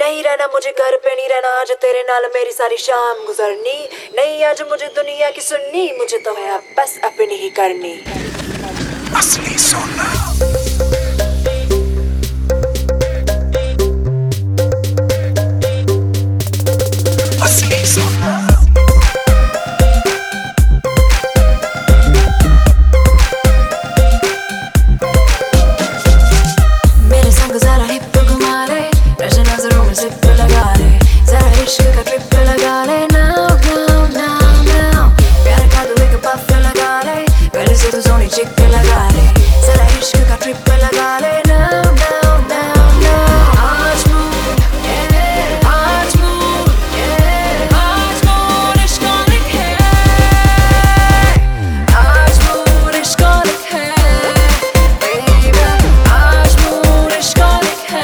नहीं रहना मुझे घर पे नहीं रहना, आज तेरे नाल मेरी सारी शाम गुजरनी। नहीं आज मुझे दुनिया की सुननी, मुझे तो है बस अपनी ही करनी। असली सोना असली सोना मेरे संग जरा हिप घुमा ले, नजर नजरों में जिप लगा ले, जरा इश्क का ट्रिप लगा ले। Now now now now प्यार का तू एक पफ लगा ले, गले से तू सोनी चिक लगा ले, जरा इश्क का ट्रिप लगा ले। Now now now now आज मूड yeah, आज मूड yeah, आज मूड इश्क लिखे, आज मूड इश्क लिखे baby, आज मूड इश्क लिखे,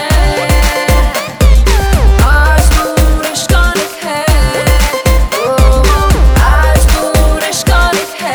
आज मूड इश्क लिखे, आज मूड इश्क लिखे।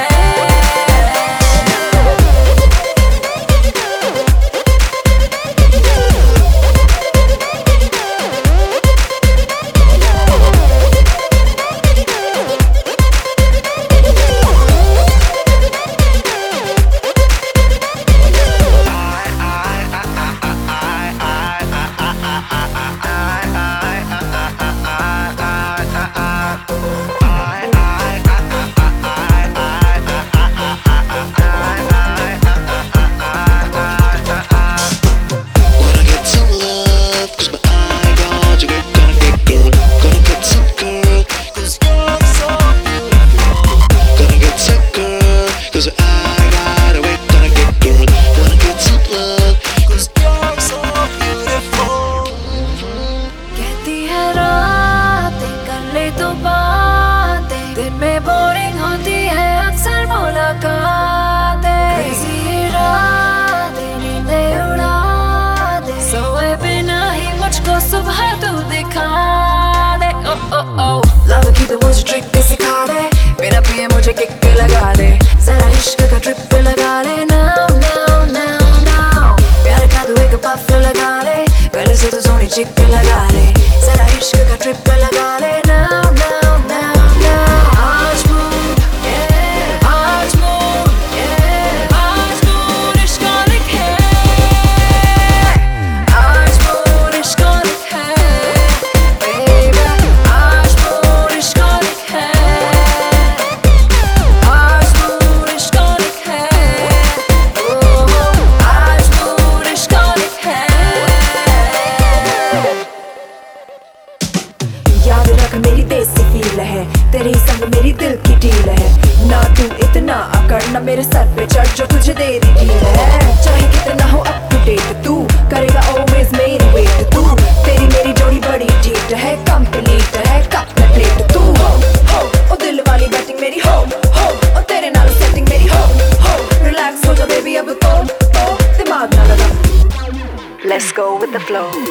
तो बातें दिन में बोरिंग होती है अक्सर मुलाकातें, crazy रातें नींदें उड़ा दे, सोए बिना ही मुझको सुबह तू दिखा दे। oh oh oh लव की तो मुझे ट्रिक सिखा दे, मेरा पिए मुझे किक लगा दे, जरा इश्क का ट्रिप लगा ले। Now now now now प्यार का तू एक पफ लगा ले, गले से तू सोनी चिक लगा ले, जरा इश्क का ट्रिप लगा ले। Now now now now आज मूड yeah, आज मूड yeah, आज मूड इश्क लिखे, आज मूड इश्क लिखे baby, आज मूड इश्क लिखे, आज मूड इश्क लिखे, आज मूड इश्क लिखे। याद रख मेरी देसी फील है, तेरे ही संग मेरी दिल की डील है, ना तू इतना अकड़ ना मेरे सर पे चढ़ जो तुझे दे दी ढील है। चाहे कितना हो अप टू डेट तू करेगा ऑलवेज मेरी वेट, तू तेरी मेरी जोड़ी बड़ी ठीक है, कंप्लीट है कप में प्लेट। तू हो ओ दिल वाली बैटिंग मेरी हो ओ तेरे नाल सेटिंग मेरी हो रिलैक्स हो जा बेबी अब तो दिमाग ना लगा, let's go with the flow।